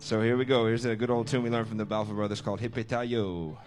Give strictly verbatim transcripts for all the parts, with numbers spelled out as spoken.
So here we go. Here's a good old tune we learned from the Balfour Brothers called Hipitayo.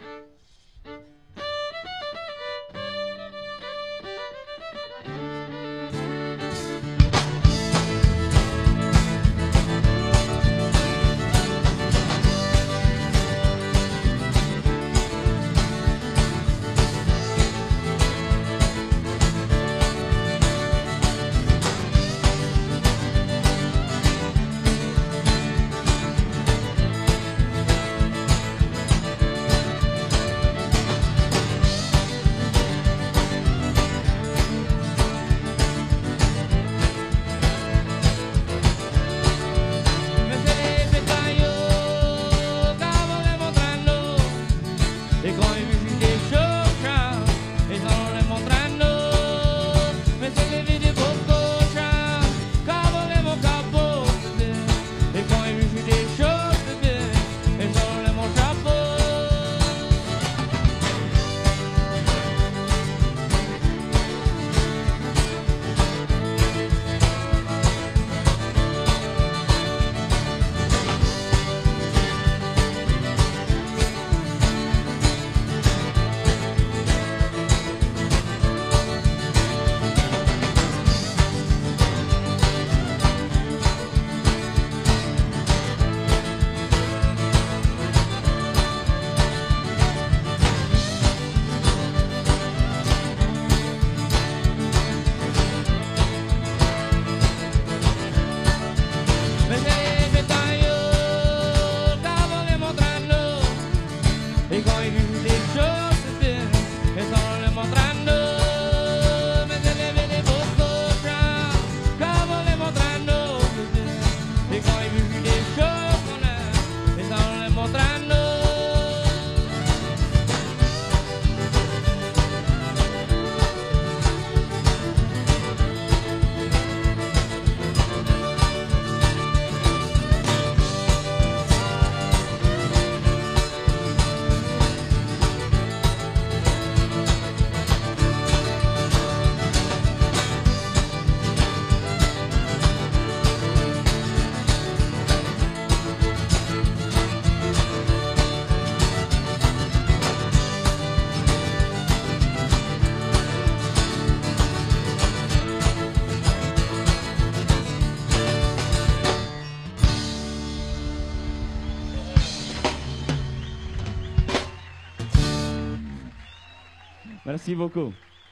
Merci beaucoup.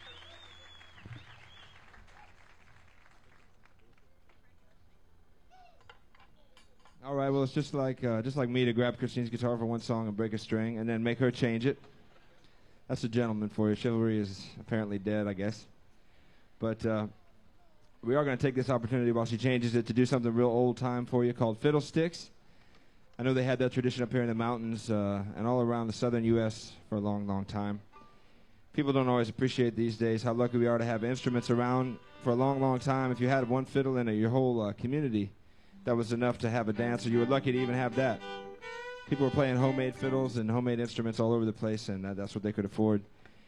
All right, well, it's just like uh, just like me to grab Christine's guitar for one song and break a string and then make her change it. That's a gentleman for you. Chivalry is apparently dead, I guess. But uh, we are going to take this opportunity while she changes it to do something real old-time for you called Fiddlesticks. I know they had that tradition up here in the mountains uh, and all around the southern U S for a long, long time. People don't always appreciate these days how lucky we are to have instruments around for a long, long time. If you had one fiddle in a, your whole uh, community, that was enough to have a dance, or you were lucky to even have that. People were playing homemade fiddles and homemade instruments all over the place, and uh, that's what they could afford.